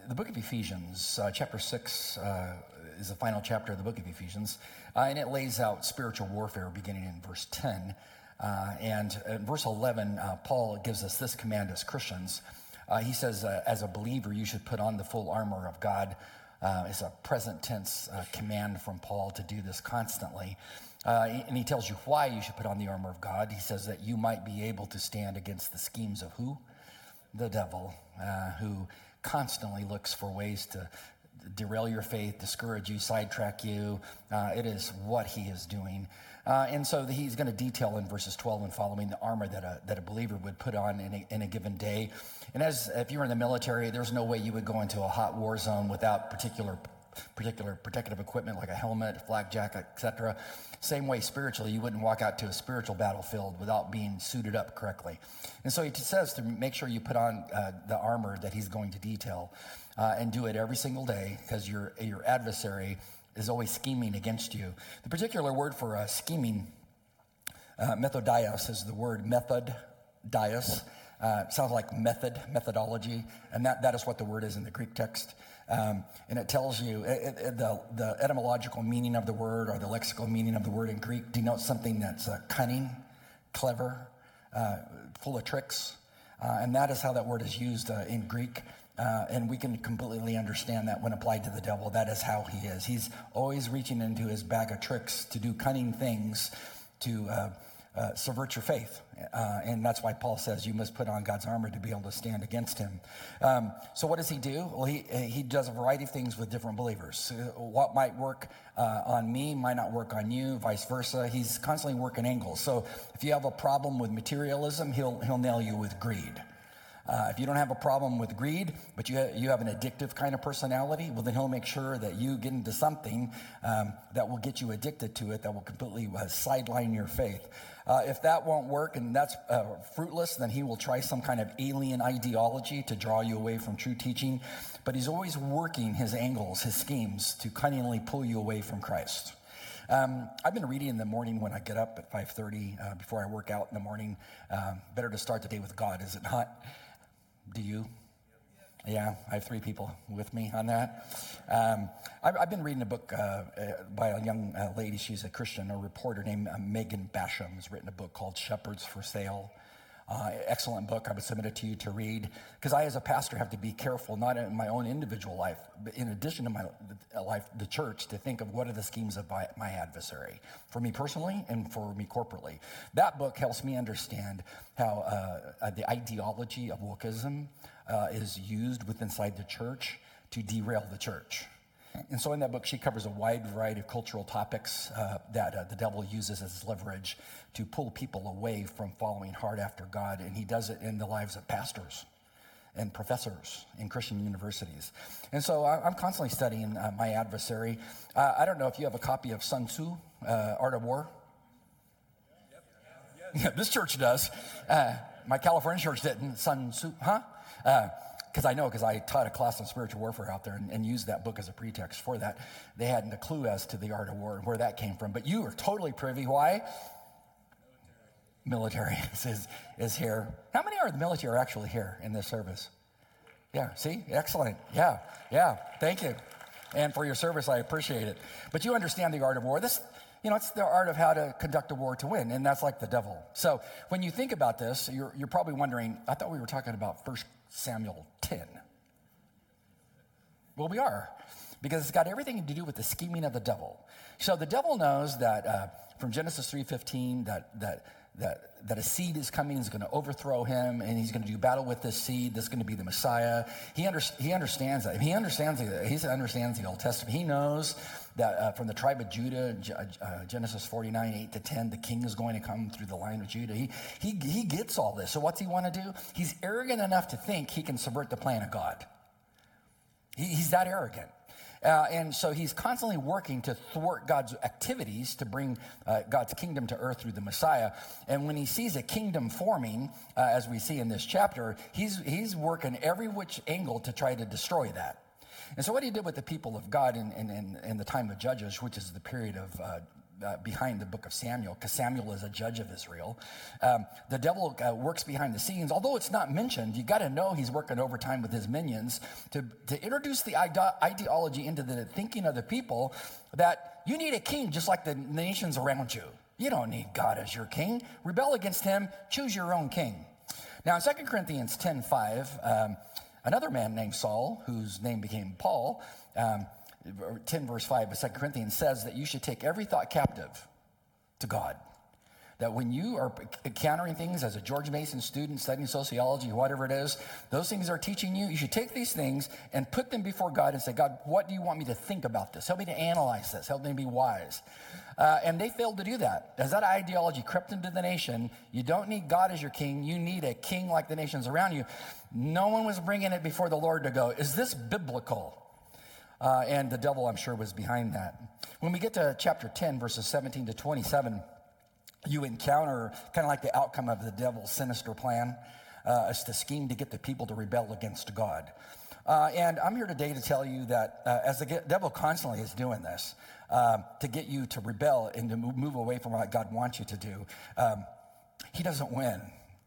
the book of Ephesians, chapter 6, is the final chapter of the book of Ephesians, and it lays out spiritual warfare beginning in verse 10. And in verse 11, Paul gives us this command as Christians. He says, as a believer, you should put on the full armor of God. It's a present tense command from Paul to do this constantly. And he tells you why you should put on the armor of God. He says that you might be able to stand against the schemes of who? The devil, who constantly looks for ways to derail your faith, discourage you, sidetrack you. It is what he is doing. And so he's going to detail in verses 12 and following the armor that a believer would put on in a given day. And if you were in the military, there's no way you would go into a hot war zone without particular protective equipment like a helmet, flak jacket, etc. Same way spiritually, you wouldn't walk out to a spiritual battlefield without being suited up correctly. And so he says to make sure you put on the armor that he's going to detail and do it every single day, because your adversary is always scheming against you. The particular word for scheming, methodios, is the word methodios. Sounds like methodology, and that is what the word is in the Greek text. And it tells you the etymological meaning of the word, or the lexical meaning of the word in Greek, denotes something that's cunning, clever, full of tricks. And that is how that word is used in Greek. And we can completely understand that when applied to the devil. That is how he is. He's always reaching into his bag of tricks to do cunning things to subvert your faith. And that's why Paul says you must put on God's armor to be able to stand against him. So what does he do? Well, he does a variety of things with different believers. What might work on me might not work on you, vice versa. He's constantly working angles. So if you have a problem with materialism, he'll nail you with greed. If you don't have a problem with greed, but you have an addictive kind of personality, well, then he'll make sure that you get into something that will get you addicted to it, that will completely sideline your faith. If that won't work and that's fruitless, then he will try some kind of alien ideology to draw you away from true teaching. But he's always working his angles, his schemes, to cunningly pull you away from Christ. I've been reading in the morning when I get up at 5:30 before I work out in the morning. Better to start the day with God, is it not? Do you? Yeah, I have 3 people with me on that. I've been reading a book by a young lady. She's a Christian, a reporter named Megan Basham. Has written a book called Shepherds for Sale. Excellent book. I would submit it to you to read, because I, as a pastor, have to be careful, not in my own individual life, but in addition to my life, the church, to think of what are the schemes of my adversary, for me personally and for me corporately. That book helps me understand how the ideology of wokeism is used inside the church to derail the church. And so in that book, she covers a wide variety of cultural topics that the devil uses as leverage to pull people away from following hard after God. And he does it in the lives of pastors and professors in Christian universities. And so I'm constantly studying my adversary. I don't know if you have a copy of Sun Tzu, Art of War. Yeah, this church does. My California church didn't. Sun Tzu, huh? Because I taught a class on spiritual warfare out there and used that book as a pretext for that. They hadn't a clue as to the art of war and where that came from. But you are totally privy. Why? Military is here. How many are the military actually here in this service? Yeah, see? Excellent. Yeah. Thank you. And for your service, I appreciate it. But you understand the art of war. It's the art of how to conduct a war to win, and that's like the devil. So when you think about this, you're probably wondering, I thought we were talking about 1 Samuel 10. Well, we are, because it's got everything to do with the scheming of the devil. So the devil knows that from Genesis 3:15 that a seed is coming, is going to overthrow him, and he's going to do battle with this seed. This is going to be the Messiah. He understands that. He understands the Old Testament. He knows that from the tribe of Judah, Genesis 49:8-10, the king is going to come through the line of Judah. He gets all this. So what's he want to do? He's arrogant enough to think he can subvert the plan of God. He's that arrogant. And so he's constantly working to thwart God's activities to bring God's kingdom to earth through the Messiah. And when he sees a kingdom forming, as we see in this chapter, he's working every which angle to try to destroy that. And so what he did with the people of God in the time of Judges, which is the period of behind the book of Samuel, because Samuel is a judge of Israel. The devil works behind the scenes. Although it's not mentioned, you got to know he's working overtime with his minions to introduce the ideology into the thinking of the people that you need a king just like the nations around you. You don't need God as your king. Rebel against him. Choose your own king. Now, in 2 Corinthians 10:5, another man named Saul, whose name became Paul, 10 verse 5 of 2 Corinthians says that you should take every thought captive to God. That when you are encountering things as a George Mason student studying sociology, whatever it is, those things are teaching you, you should take these things and put them before God and say, God, what do you want me to think about this? Help me to analyze this. Help me to be wise. And they failed to do that. As that ideology crept into the nation, you don't need God as your king. You need a king like the nations around you. No one was bringing it before the Lord to go, is this biblical? And the devil, I'm sure, was behind that. When we get to chapter 10, verses 17 to 27, you encounter kind of like the outcome of the devil's sinister plan, is to scheme to get the people to rebel against God. And I'm here today to tell you that as the devil constantly is doing this, to get you to rebel and to move away from what God wants you to do, he doesn't win.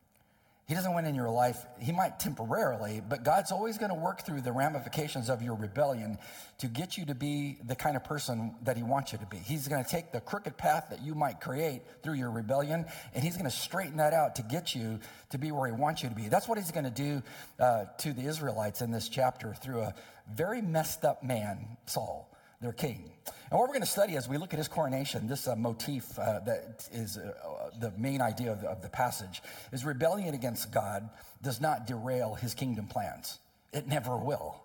He doesn't win in your life. He might temporarily, but God's always going to work through the ramifications of your rebellion to get you to be the kind of person that he wants you to be. He's going to take the crooked path that you might create through your rebellion, and he's going to straighten that out to get you to be where he wants you to be. That's what he's going to do to the Israelites in this chapter through a very messed up man, Saul, their king. And what we're going to study as we look at his coronation, this motif that is the main idea of the passage, is rebellion against God does not derail his kingdom plans. It never will.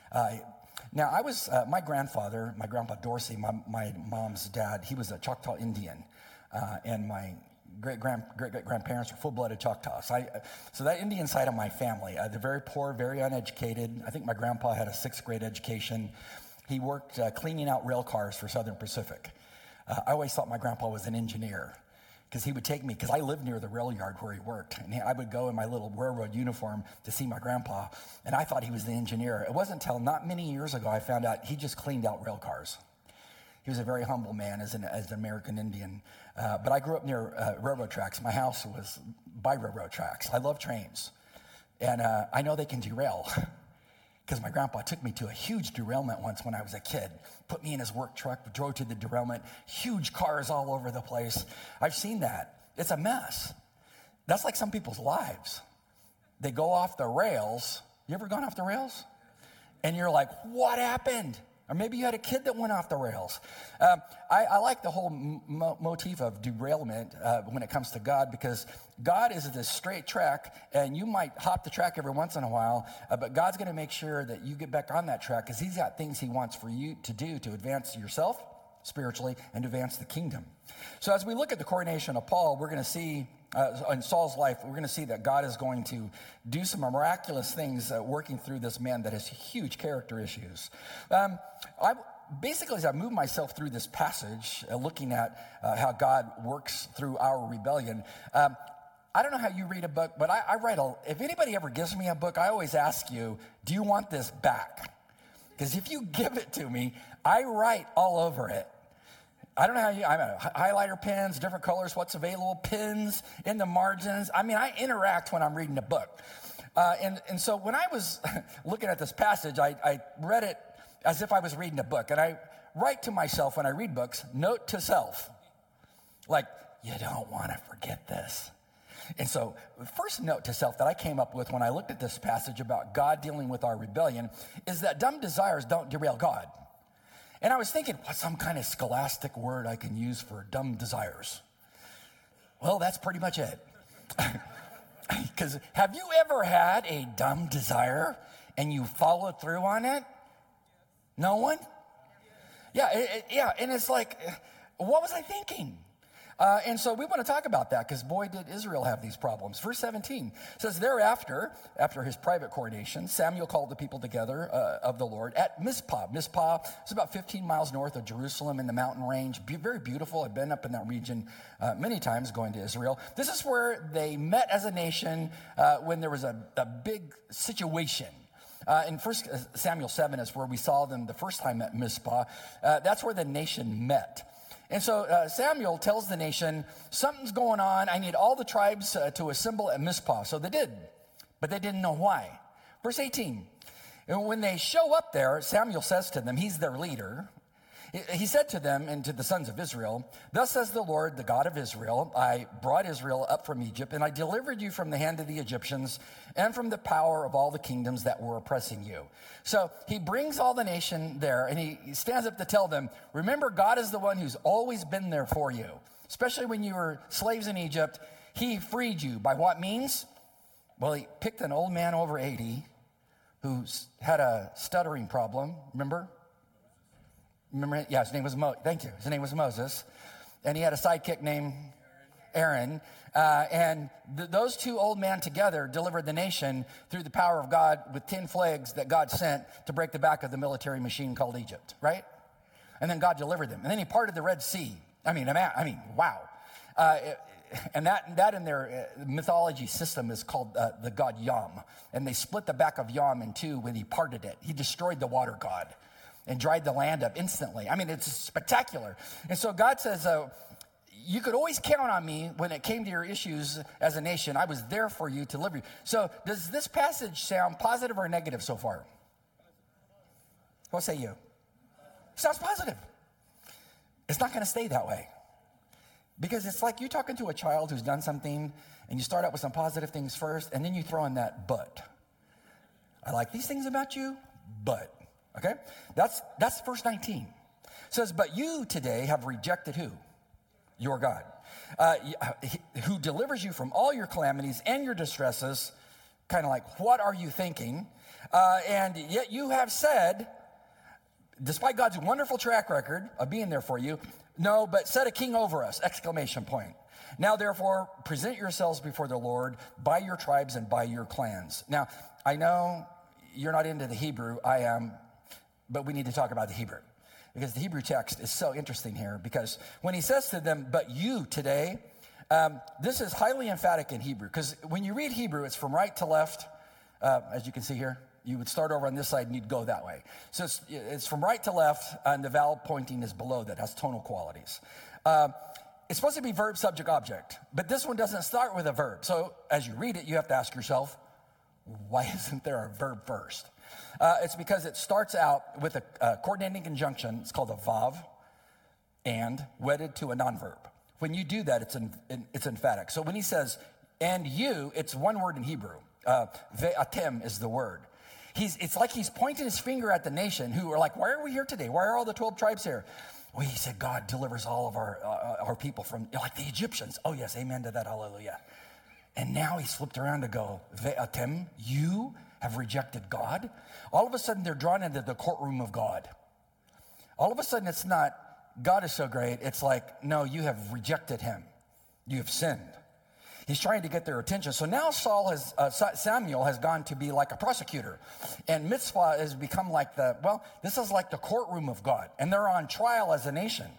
Now, I was, my grandpa Dorsey, my mom's dad, he was a Choctaw Indian, and my great-grandparents were full-blooded Choctaws. So that Indian side of my family, they're very poor, very uneducated. I think my grandpa had a 6th grade education. He worked cleaning out rail cars for Southern Pacific. I always thought my grandpa was an engineer because he would take me, because I lived near the rail yard where he worked. And I would go in my little railroad uniform to see my grandpa, and I thought he was the engineer. It wasn't until not many years ago I found out he just cleaned out rail cars. He was a very humble man as an American Indian. But I grew up near railroad tracks. My house was by railroad tracks. I love trains. And I know they can derail. Because my grandpa took me to a huge derailment once when I was a kid. Put me in his work truck, drove to the derailment, huge cars all over the place. I've seen that. It's a mess. That's like some people's lives. They go off the rails. You ever gone off the rails? And you're like, what happened? Or maybe you had a kid that went off the rails. I like the whole motif of derailment when it comes to God, because God is this straight track, and you might hop the track every once in a while, but God's going to make sure that you get back on that track because he's got things he wants for you to do to advance yourself spiritually and to advance the kingdom. So as we look at the coronation of Paul, we're going to see in Saul's life, we're going to see that God is going to do some miraculous things working through this man that has huge character issues. Basically, as I move myself through this passage, looking at how God works through our rebellion, I don't know how you read a book, but I write if anybody ever gives me a book, I always ask you, do you want this back? Because if you give it to me, I write all over it. I don't know how highlighter pens, different colors, what's available, pins in the margins. I mean, I interact when I'm reading a book. And so when I was looking at this passage, I read it as if I was reading a book. And I write to myself when I read books, note to self. Like, you don't want to forget this. And so the first note to self that I came up with when I looked at this passage about God dealing with our rebellion is that dumb desires don't derail God. And I was thinking, what's some kind of scholastic word I can use for dumb desires? Well, that's pretty much it. Because have you ever had a dumb desire and you followed through on it? No one? Yeah, and it's like, what was I thinking? And so we want to talk about that because boy, did Israel have these problems. Verse 17 says, thereafter, after his private coronation, Samuel called the people together of the Lord at Mizpah. Mizpah is about 15 miles north of Jerusalem in the mountain range. Very beautiful. I've been up in that region many times going to Israel. This is where they met as a nation when there was a big situation. In 1 Samuel 7 is where we saw them the first time at Mizpah. That's where the nation met. And so Samuel tells the nation, something's going on. I need all the tribes to assemble at Mizpah. So they did, but they didn't know why. Verse 18, and when they show up there, Samuel says to them, he's their leader. He said to them and to the sons of Israel, thus says the Lord, the God of Israel, I brought Israel up from Egypt, and I delivered you from the hand of the Egyptians and from the power of all the kingdoms that were oppressing you. So he brings all the nation there, and he stands up to tell them, remember, God is the one who's always been there for you, especially when you were slaves in Egypt. He freed you by what means? Well, he picked an old man over 80 who had a stuttering problem, remember? Yeah, his name was thank you. His name was Moses, and he had a sidekick named Aaron. Those two old men together delivered the nation through the power of God with 10 plagues that God sent to break the back of the military machine called Egypt, right? And then God delivered them, and then He parted the Red Sea. I mean, wow. And that in their mythology system is called the god Yam, and they split the back of Yam in two when He parted it. He destroyed the water god and dried the land up instantly. I mean, it's spectacular. And so God says, you could always count on me when it came to your issues as a nation. I was there for you to deliver you. So does this passage sound positive or negative so far? What say you? Sounds positive. It's not going to stay that way. Because it's like you talking to a child who's done something, and you start out with some positive things first, and then you throw in that but. I like these things about you, but. Okay? That's verse 19. It says, but you today have rejected who? Your God. Who delivers you from all your calamities and your distresses. Kind of like, what are you thinking? And yet you have said, despite God's wonderful track record of being there for you, no, but set a king over us, exclamation point. Now, therefore, present yourselves before the Lord by your tribes and by your clans. Now, I know you're not into the Hebrew, I am, but we need to talk about the Hebrew, because the Hebrew text is so interesting here, because when he says to them, but you today, this is highly emphatic in Hebrew, because when you read Hebrew, it's from right to left, as you can see here. You would start over on this side and you'd go that way. So it's from right to left, and the vowel pointing is below that, has tonal qualities. It's supposed to be verb, subject, object, but this one doesn't start with a verb. So as you read it, you have to ask yourself, why isn't there a verb first? It's because it starts out with a coordinating conjunction. It's called a vav, and wedded to a non-verb. When you do that, it's emphatic. So when he says, and you, it's one word in Hebrew. Ve'atem is the word. It's like he's pointing his finger at the nation who are like, why are we here today? Why are all the 12 tribes here? Well, he said, God delivers all of our people from, like the Egyptians. Oh, yes, amen to that, hallelujah. And now he's flipped around to go, Ve'atem, you have rejected God. All of a sudden, they're drawn into the courtroom of God. All of a sudden, it's not, God is so great. It's like, no, you have rejected him. You have sinned. He's trying to get their attention. So now Samuel has gone to be like a prosecutor. And Mizpah has become like this is like the courtroom of God. And they're on trial as a nation.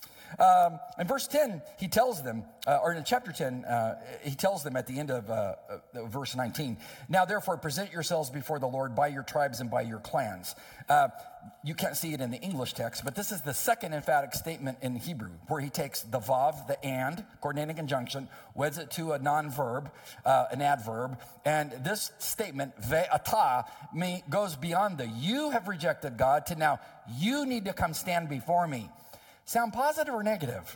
In verse 10, he tells them, or in chapter 10, he tells them at the end of verse 19, now therefore present yourselves before the Lord by your tribes and by your clans. You can't see it in the English text, but this is the second emphatic statement in Hebrew, where he takes the vav, the and, coordinating conjunction, weds it to a non-verb, an adverb, and this statement, ve'ata, goes beyond the you have rejected God to now you need to come stand before me. Sound positive or negative?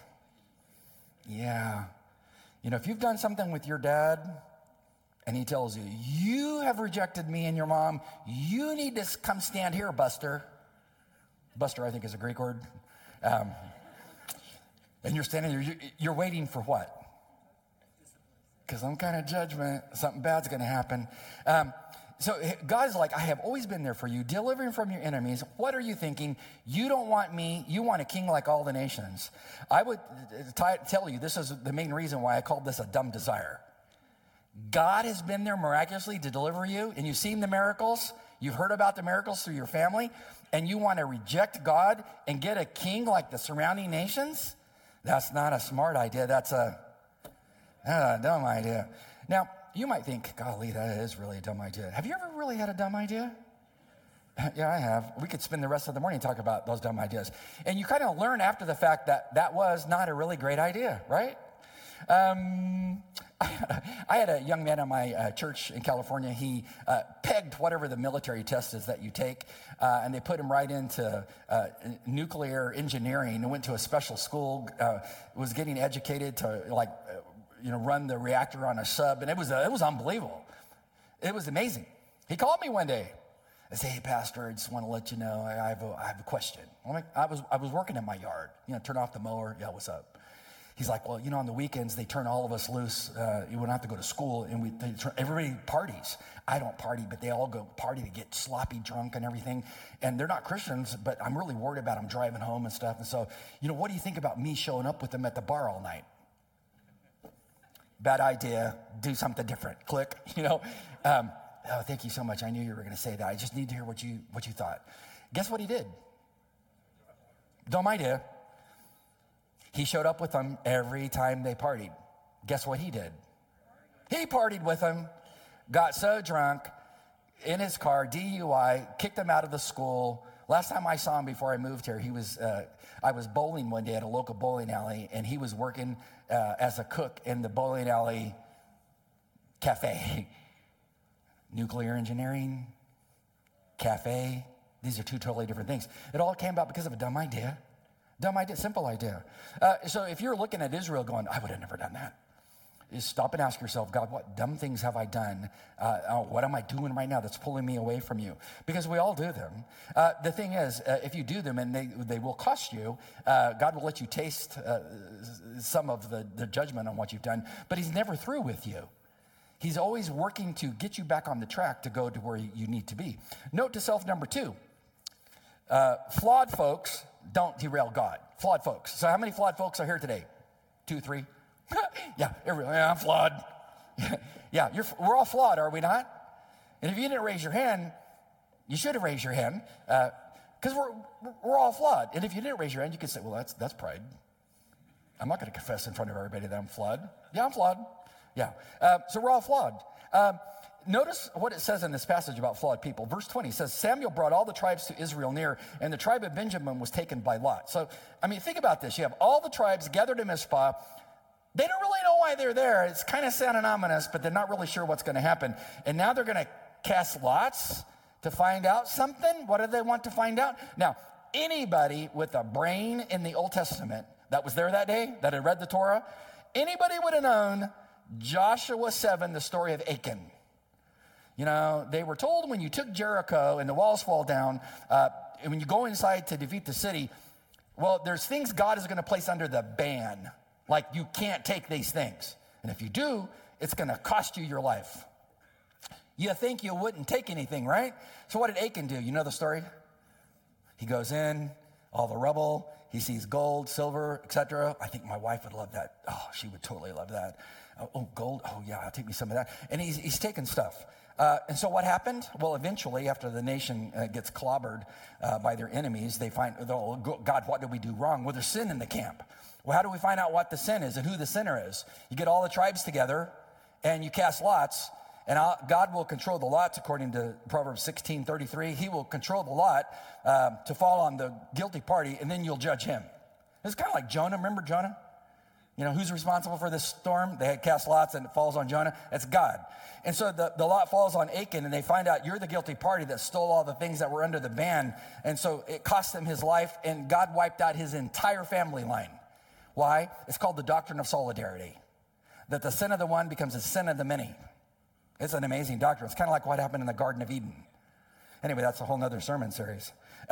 Yeah. You know, if you've done something with your dad and he tells you, you have rejected me and your mom, you need to come stand here, Buster. Buster, I think, is a Greek word. And you're standing there, you're waiting for what? Because some kind of judgment, something bad's going to happen. So God's like, I have always been there for you, delivering from your enemies. What are you thinking? You don't want me. You want a king like all the nations. I would tell you, this is the main reason why I called this a dumb desire. God has been there miraculously to deliver you, and you've seen the miracles. You've heard about the miracles through your family, and you want to reject God and get a king like the surrounding nations? That's not a smart idea. That's a dumb idea. Now, you might think, golly, that is really a dumb idea. Have you ever really had a dumb idea? Yeah, I have. We could spend the rest of the morning talking about those dumb ideas. And you kind of learn after the fact that that was not a really great idea, right? I had a young man in my church in California. He pegged whatever the military test is that you take, and they put him right into nuclear engineering and went to a special school, was getting educated to run the reactor on a sub, and it was unbelievable. It was amazing. He called me one day. I said, "Hey, Pastor, I just want to let you know I have a question." I was working in my yard, turn off the mower. Yeah, what's up? He's like, "Well, on the weekends they turn all of us loose. You wouldn't have to go to school, and everybody parties. I don't party, but they all go party to get sloppy drunk and everything. And they're not Christians, but I'm really worried about them driving home and stuff. And so, what do you think about me showing up with them at the bar all night?" Bad idea. Do something different. Click. Oh, thank you so much. I knew you were going to say that. I just need to hear what you thought. Guess what he did? Dumb idea. He showed up with them every time they partied. Guess what he did? He partied with them, got so drunk in his car, DUI, kicked him out of the school. Last time I saw him before I moved here, I was bowling one day at a local bowling alley, and he was working as a cook in the bowling alley cafe. Nuclear engineering, cafe, these are two totally different things. It all came about because of a dumb idea. Dumb idea, simple idea. So if you're looking at Israel going, "I would have never done that," is stop and ask yourself, "God, what dumb things have I done? What am I doing right now that's pulling me away from you?" Because we all do them. The thing is, if you do them and they will cost you, God will let you taste some of the judgment on what you've done, but he's never through with you. He's always working to get you back on the track to go to where you need to be. Note to self number 2, flawed folks don't derail God. Flawed folks. So how many flawed folks are here today? 2, 3? Yeah, I'm flawed. Yeah, we're all flawed, are we not? And if you didn't raise your hand, you should have raised your hand, because we're all flawed. And if you didn't raise your hand, you could say, "Well, that's pride. I'm not going to confess in front of everybody that I'm flawed." Yeah, I'm flawed. Yeah, so we're all flawed. Notice what it says in this passage about flawed people. Verse 20 says, Samuel brought all the tribes to Israel near, and the tribe of Benjamin was taken by Lot. So, think about this. You have all the tribes gathered in Mizpah. They don't really know why they're there. It's kind of sounding ominous, but they're not really sure what's going to happen. And now they're going to cast lots to find out something. What do they want to find out? Now, anybody with a brain in the Old Testament that was there that day, that had read the Torah, anybody would have known Joshua 7, the story of Achan. They were told when you took Jericho and the walls fall down, and when you go inside to defeat the city, well, there's things God is going to place under the ban. Like, you can't take these things. And if you do, it's going to cost you your life. You think you wouldn't take anything, right? So what did Achan do? You know the story? He goes in, all the rubble. He sees gold, silver, etc. I think my wife would love that. Oh, she would totally love that. Oh, gold? Oh, yeah, I'll take me some of that. And he's taking stuff. And so what happened? Well, eventually, after the nation gets clobbered by their enemies, they find, "Oh, God, what did we do wrong?" Well, there's sin in the camp. Well, how do we find out what the sin is and who the sinner is? You get all the tribes together, and you cast lots, and God will control the lots, according to Proverbs 16:33. He will control the lot to fall on the guilty party, and then you'll judge him. It's kind of like Jonah. Remember Jonah? Who's responsible for this storm? They had cast lots, and it falls on Jonah. It's God. And so the lot falls on Achan, and they find out you're the guilty party that stole all the things that were under the ban. And so it cost him his life, and God wiped out his entire family line. Why? It's called the doctrine of solidarity, that the sin of the one becomes the sin of the many. It's an amazing doctrine. It's kind of like what happened in the Garden of Eden. Anyway, that's a whole nother sermon series.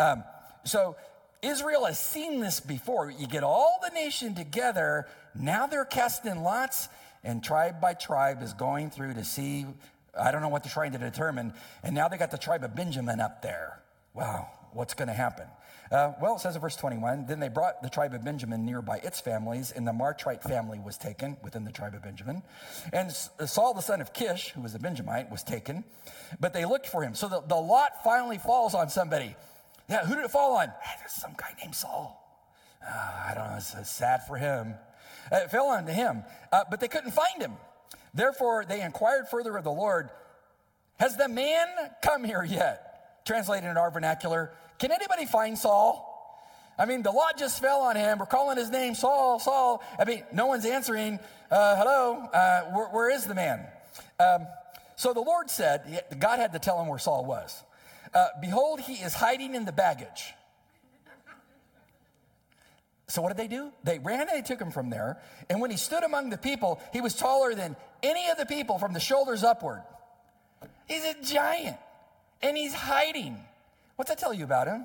So Israel has seen this before. You get all the nation together. Now they're casting lots, and tribe by tribe is going through to see, I don't know what they're trying to determine. And now they got the tribe of Benjamin up there. Wow, what's going to happen? Well, it says in verse 21, then they brought the tribe of Benjamin near by its families, and the Martrite family was taken within the tribe of Benjamin. And Saul, the son of Kish, who was a Benjamite, was taken. But they looked for him. So the lot finally falls on somebody. Yeah, who did it fall on? There's some guy named Saul. I don't know, it's sad for him. It fell onto him, but they couldn't find him. Therefore, they inquired further of the Lord, has the man come here yet? translated in our vernacular, can anybody find Saul? I mean, the lot just fell on him. We're calling his name Saul, Saul. I mean, no one's answering. Hello, where is the man? So the Lord said, God had to tell him where Saul was. Behold, he is hiding in the baggage. So what did they do? They ran and they took him from there. And when he stood among the people, he was taller than any of the people from the shoulders upward. He's a giant. And he's hiding. What's that tell you about him?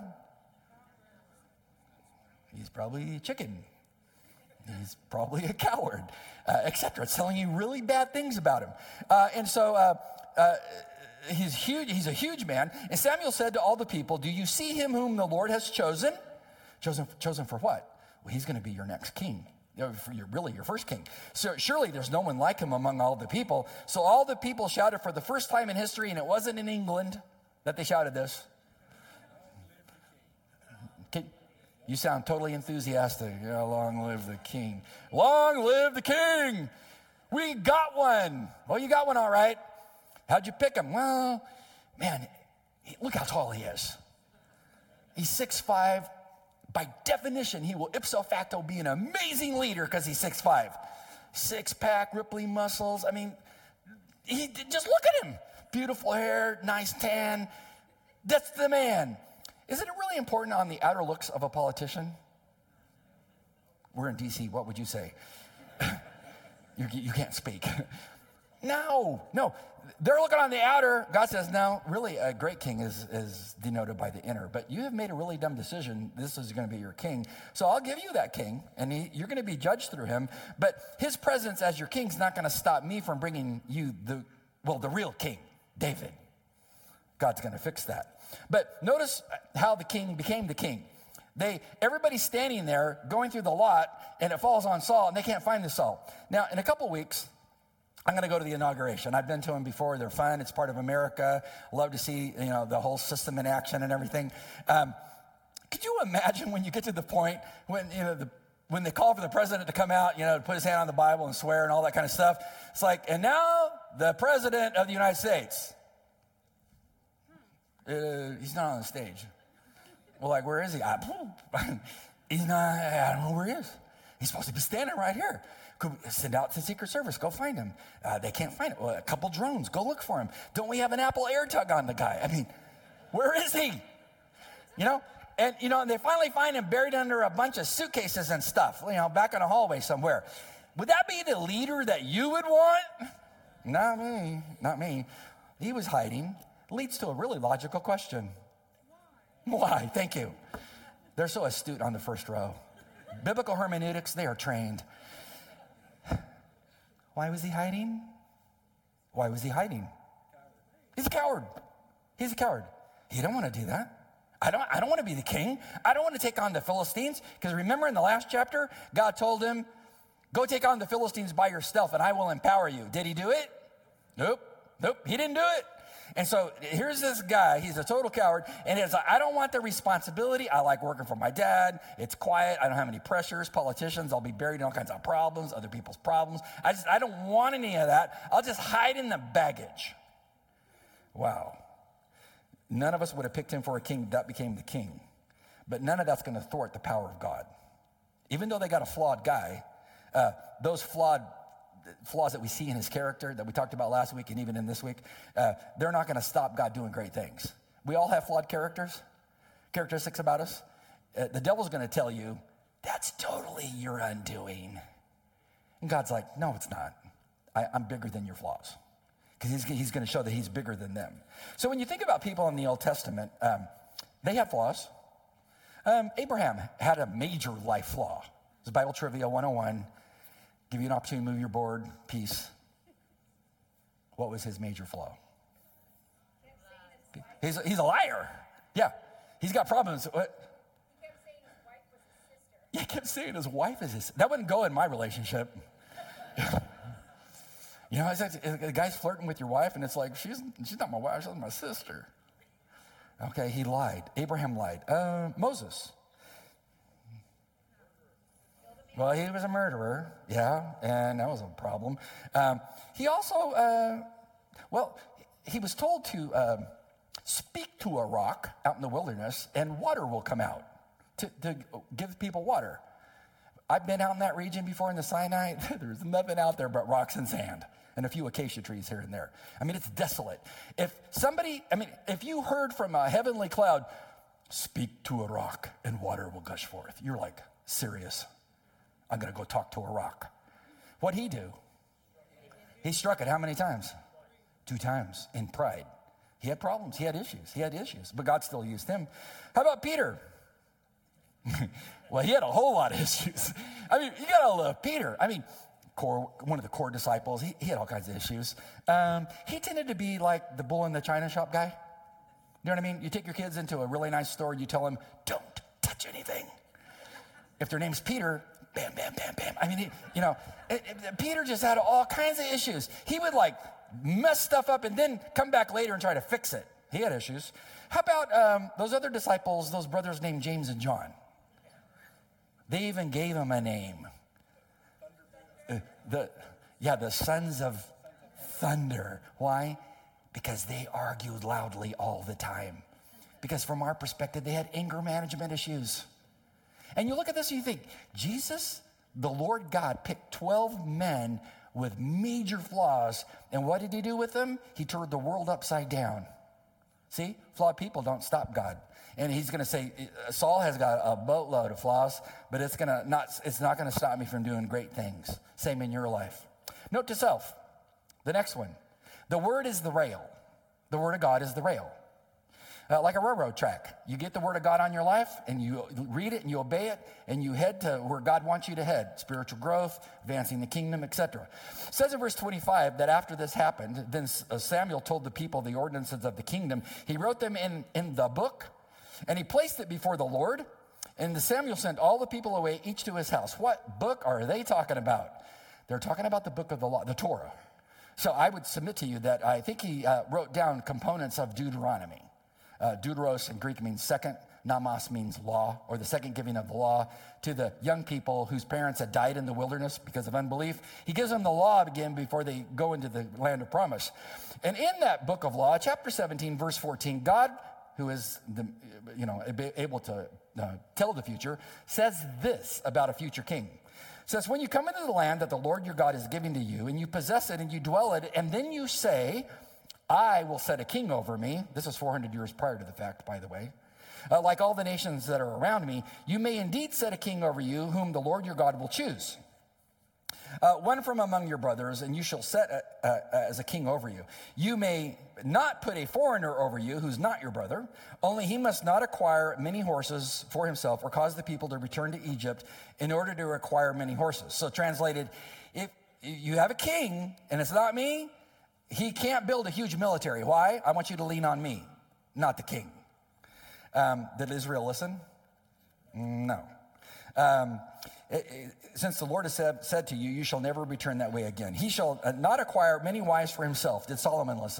He's probably a chicken. He's probably a coward, etc. It's telling you really bad things about him. And so he's huge. He's a huge man. And Samuel said to all the people, do you see him whom the Lord has chosen? Chosen for what? Well, he's going to be your next king. Really your first king. So surely there's no one like him among all the people. So all the people shouted for the first time in history, and it wasn't in England that they shouted this. You sound totally enthusiastic. Yeah, long live the king. Long live the king. We got one. Well, you got one, all right. How'd you pick him? Well, man, look how tall he is. He's 6'5". By definition, he will ipso facto be an amazing leader because he's 6'5". Six-pack, rippling muscles. I mean, just look at him. Beautiful hair, nice tan. That's the man. Isn't it really important on the outer looks of a politician? We're in D.C. What would you say? You can't speak. No. They're looking on the outer. God says, no, really, a great king is denoted by the inner. But you have made a really dumb decision. This is going to be your king. So I'll give you that king, and you're going to be judged through him. But his presence as your king is not going to stop me from bringing you the real king, David. God's going to fix that. But notice how the king became the king. Everybody's standing there going through the lot, and it falls on Saul, and they can't find the Saul. Now, in a couple weeks, I'm going to go to the inauguration. I've been to them before. They're fun. It's part of America. Love to see, the whole system in action and everything. Could you imagine when you get to the point when they call for the president to come out, to put his hand on the Bible and swear and all that kind of stuff? It's like, and now the president of the United States. He's not on the stage. Well, like, where is he? He's not, I don't know where he is. He's supposed to be standing right here. Could we send out to Secret Service, go find him. They can't find him. Well, a couple drones, go look for him. Don't we have an Apple AirTag on the guy? I mean, where is he? And they finally find him buried under a bunch of suitcases and stuff, back in a hallway somewhere. Would that be the leader that you would want? Not me. He was hiding. Leads to a really logical question. Why? Thank you. They're so astute on the first row. Biblical hermeneutics, they are trained. Why was he hiding? He's a coward. He didn't want to do that. I don't want to be the king. I don't want to take on the Philistines. Because remember in the last chapter, God told him, go take on the Philistines by yourself and I will empower you. Did he do it? Nope. He didn't do it. And so here's this guy, he's a total coward, and it's like, I don't want the responsibility. I like working for my dad. It's quiet. I don't have any pressures. Politicians, I'll be buried in all kinds of problems, other people's problems. I don't want any of that. I'll just hide in the baggage. Wow. None of us would have picked him for a king. That became the king. But none of that's going to thwart the power of God. Even though they got a flawed guy, those flaws that we see in his character that we talked about last week and even in this week, they're not going to stop God doing great things. We all have flawed characteristics about us. The devil's going to tell you, that's totally your undoing. And God's like, no, it's not. I'm bigger than your flaws. Because he's going to show that he's bigger than them. So when you think about people in the Old Testament, they had flaws. Abraham had a major life flaw. It's Bible Trivia 101. Give you an opportunity to move your board. Peace. What was his major flaw? He's a liar. Yeah. He's got problems. What? He kept saying his wife is his sister. That wouldn't go in my relationship. It's like the guy's flirting with your wife, and it's like, she's not my wife, she's my sister. Okay, he lied. Abraham lied. Moses. Well, he was a murderer, yeah, and that was a problem. He also, he was told to speak to a rock out in the wilderness and water will come out to give people water. I've been out in that region before in the Sinai. There's nothing out there but rocks and sand and a few acacia trees here and there. I mean, it's desolate. If you heard from a heavenly cloud, speak to a rock and water will gush forth, you're like, serious? I'm going to go talk to a rock. What'd he do? He struck it how many times? 2 times in pride. He had problems. He had issues. But God still used him. How about Peter? Well, he had a whole lot of issues. I mean, you got to love Peter. I mean, one of the core disciples, he had all kinds of issues. He tended to be like the bull in the china shop guy. You know what I mean? You take your kids into a really nice store, you tell them, don't touch anything. If their name's Peter, bam, bam, bam, bam. I mean, Peter just had all kinds of issues. He would like mess stuff up and then come back later and try to fix it. He had issues. How about those other disciples, those brothers named James and John? They even gave him a name. The sons of thunder. Why? Because they argued loudly all the time. Because from our perspective, they had anger management issues. And you look at this and you think, Jesus, the Lord God, picked 12 men with major flaws. And what did he do with them? He turned the world upside down. See, flawed people don't stop God. And he's going to say, Saul has got a boatload of flaws, but it's not going to stop me from doing great things. Same in your life. Note to self, the next one. The word is the rail. The word of God is the rail. Like a railroad track. You get the word of God on your life, and you read it, and you obey it, and you head to where God wants you to head. Spiritual growth, advancing the kingdom, etc. It says in verse 25 that after this happened, then Samuel told the people the ordinances of the kingdom. He wrote them in the book, and he placed it before the Lord. And the Samuel sent all the people away, each to his house. What book are they talking about? They're talking about the book of the law, the Torah. So I would submit to you that I think he wrote down components of Deuteronomy. Deuteros in Greek means second. Namas means law, or the second giving of the law to the young people whose parents had died in the wilderness because of unbelief. He gives them the law again before they go into the land of promise. And in that book of law, chapter 17, verse 14, God, who is able to tell the future, says this about a future king. It says, when you come into the land that the Lord your God is giving to you, and you possess it and you dwell in it, and then you say, I will set a king over me. This is 400 years prior to the fact, by the way. Like all the nations that are around me, you may indeed set a king over you, whom the Lord your God will choose. One from among your brothers, and you shall set as a king over you. You may not put a foreigner over you who's not your brother, only he must not acquire many horses for himself or cause the people to return to Egypt in order to acquire many horses. So translated, if you have a king and it's not me, he can't build a huge military. Why? I want you to lean on me, not the king. Did Israel listen? No. Since the Lord has said to you, you shall never return that way again. He shall not acquire many wives for himself. Did Solomon listen?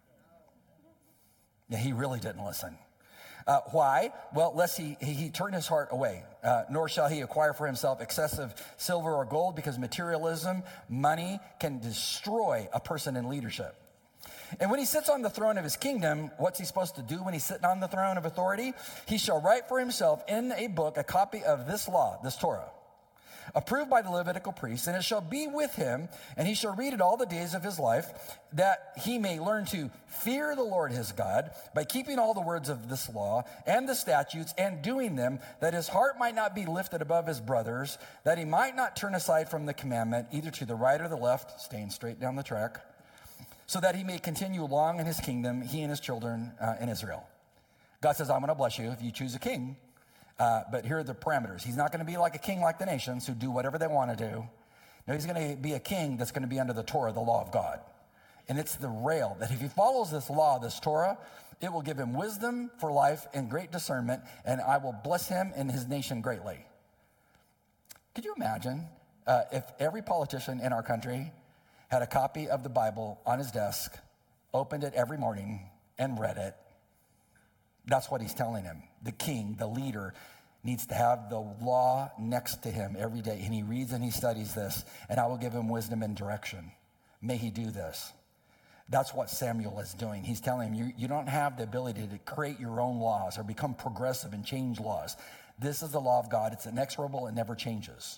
Yeah, he really didn't listen. Why? Well, lest he turn his heart away. Nor shall he acquire for himself excessive silver or gold, because materialism, money, can destroy a person in leadership. And when he sits on the throne of his kingdom, what's he supposed to do when he's sitting on the throne of authority? He shall write for himself in a book a copy of this law, this Torah, approved by the Levitical priests, and it shall be with him, and he shall read it all the days of his life, that he may learn to fear the Lord his God by keeping all the words of this law and the statutes and doing them, that his heart might not be lifted above his brothers, that he might not turn aside from the commandment, either to the right or the left, staying straight down the track, so that he may continue long in his kingdom, he and his children in Israel. God says, I'm going to bless you if you choose a king. But here are the parameters. He's not going to be like a king like the nations who do whatever they want to do. No, he's going to be a king that's going to be under the Torah, the law of God. And it's the rail that if he follows this law, this Torah, it will give him wisdom for life and great discernment, and I will bless him and his nation greatly. Could you imagine if every politician in our country had a copy of the Bible on his desk, opened it every morning, and read it? That's what he's telling him. The king, the leader, needs to have the law next to him every day. And he reads and he studies this. And I will give him wisdom and direction. May he do this. That's what Samuel is doing. He's telling him, you don't have the ability to create your own laws or become progressive and change laws. This is the law of God. It's inexorable. It never changes.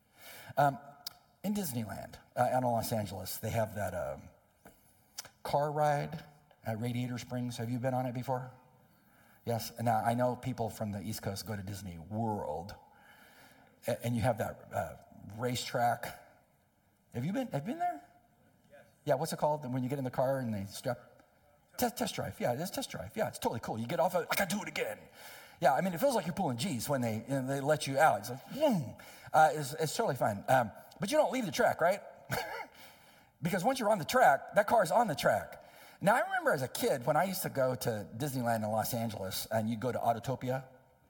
In Disneyland, out in Los Angeles, they have that car ride at Radiator Springs. Have you been on it before? Yes. Now, I know people from the East Coast go to Disney World, and you have that racetrack. Have you been there? Yes. Yeah, what's it called when you get in the car and they strap? Test drive. Yeah, it's test drive. Yeah, it's totally cool. You get off it, I got to do it again. Yeah, I mean, it feels like you're pulling G's when they let you out. It's like, boom. It's totally fun. But you don't leave the track, right? Because once you're on the track, that car's on the track. Now, I remember as a kid when I used to go to Disneyland in Los Angeles and you go to Autotopia,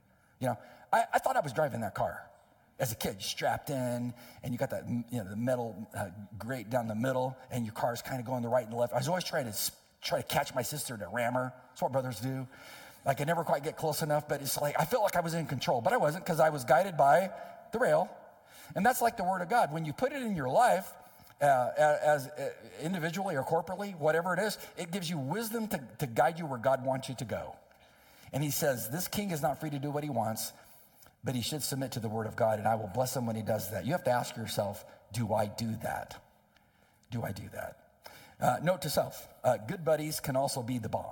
I thought I was driving that car. As a kid, strapped in, and you got that, the metal grate down the middle, and your car's kind of going the right and the left. I was always trying to catch my sister to ram her. That's what brothers do. Like, I never quite get close enough, but it's like I felt like I was in control, but I wasn't because I was guided by the rail. And that's like the Word of God. When you put it in your life, as individually or corporately, whatever it is, it gives you wisdom to guide you where God wants you to go. And he says, this king is not free to do what he wants, but he should submit to the Word of God, and I will bless him when he does that. You have to ask yourself, do I do that? Do I do that? Note to self, good buddies can also be the bomb.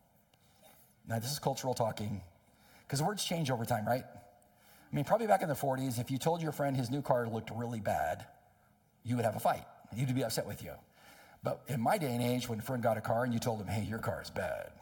Now, this is cultural talking, because words change over time, right? I mean, probably back in the 40s, if you told your friend his new car looked really bad, you would have a fight. He'd be upset with you. But in my day and age, when a friend got a car and you told him, hey, your car is bad.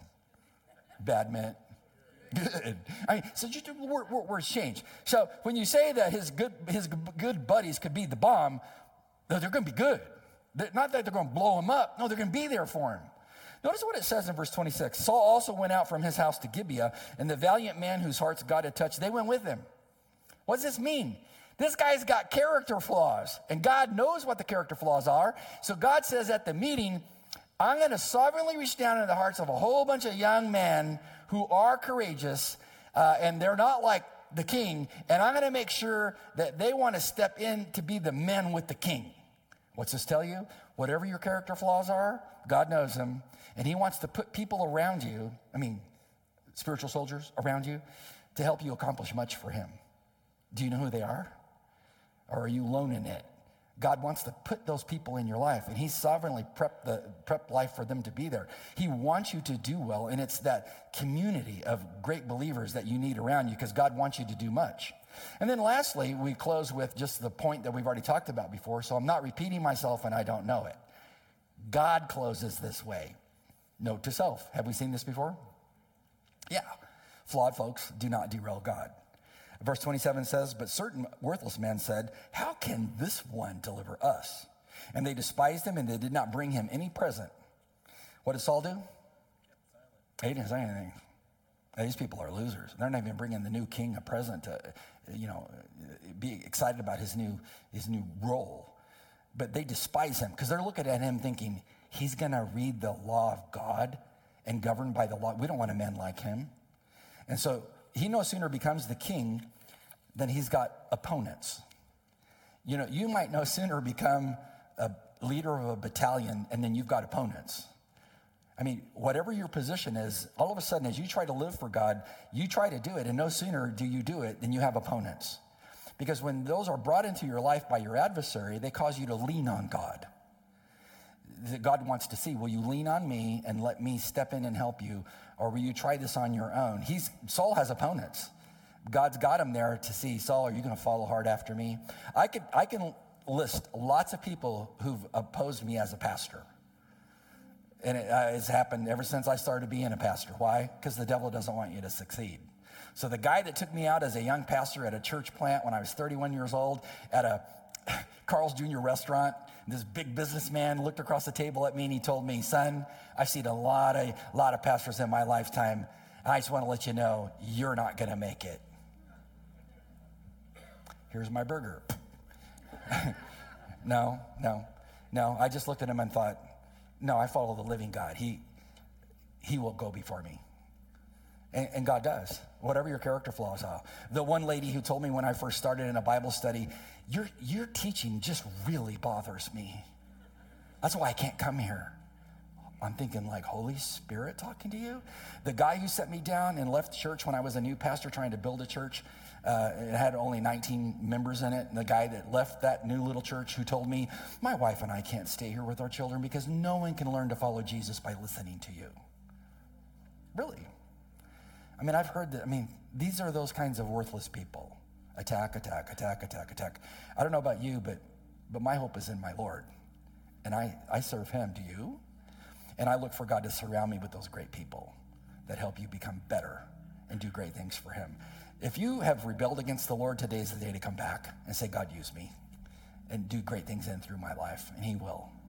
Bad meant good. I mean, so just words change. So when you say that his good buddies could be the bomb, no, they're going to be good. Not that they're going to blow him up. No, they're going to be there for him. Notice what it says in verse 26. Saul also went out from his house to Gibeah, and the valiant men whose hearts God had touched, they went with him. What does this mean? This guy's got character flaws, and God knows what the character flaws are. So God says at the meeting, I'm going to sovereignly reach down into the hearts of a whole bunch of young men who are courageous, and they're not like the king, and I'm going to make sure that they want to step in to be the men with the king. What's this tell you? Whatever your character flaws are, God knows them, and he wants to put people around you, spiritual soldiers around you, to help you accomplish much for him. Do you know who they are? Or are you alone in it? God wants to put those people in your life, and he sovereignly prepped life for them to be there. He wants you to do well, and it's that community of great believers that you need around you because God wants you to do much. And then lastly, we close with just the point that we've already talked about before, so I'm not repeating myself and I don't know it. God closes this way. Note to self. Have we seen this before? Yeah. Flawed folks do not derail God. Verse 27 says, but certain worthless men said, how can this one deliver us? And they despised him, and they did not bring him any present. What did Saul do? He didn't say anything. These people are losers. They're not even bringing the new king a present to, be excited about his new role. But they despise him because they're looking at him thinking, he's going to read the law of God and govern by the law. We don't want a man like him. And so he no sooner becomes the king than he's got opponents. You might no sooner become a leader of a battalion and then you've got opponents. Whatever your position is, all of a sudden as you try to live for God, you try to do it, and no sooner do you do it than you have opponents. Because when those are brought into your life by your adversary, they cause you to lean on God. God wants to see, will you lean on me and let me step in and help you, or will you try this on your own? Saul has opponents. God's got him there to see, Saul, are you going to follow hard after me? I can list lots of people who've opposed me as a pastor. And it has happened ever since I started being a pastor. Why? Because the devil doesn't want you to succeed. So the guy that took me out as a young pastor at a church plant when I was 31 years old at a Carl's Jr. restaurant, this big businessman looked across the table at me and he told me, son, I've seen a lot of pastors in my lifetime. I just want to let you know, you're not going to make it. Here's my burger. No. I just looked at him and thought, no, I follow the living God. He will go before me. And God does, whatever your character flaws are. The one lady who told me when I first started in a Bible study, your teaching just really bothers me. That's why I can't come here. I'm thinking like, Holy Spirit talking to you? The guy who set me down and left church when I was a new pastor trying to build a church, it had only 19 members in it. And the guy that left that new little church who told me, my wife and I can't stay here with our children because no one can learn to follow Jesus by listening to you. Really? I mean, I've heard that. I mean, these are those kinds of worthless people. Attack, attack, attack, attack, attack. I don't know about you, but my hope is in my Lord. And I serve him. Do you? And I look for God to surround me with those great people that help you become better and do great things for him. If you have rebelled against the Lord, today is the day to come back and say, God, use me and do great things in through my life, and he will.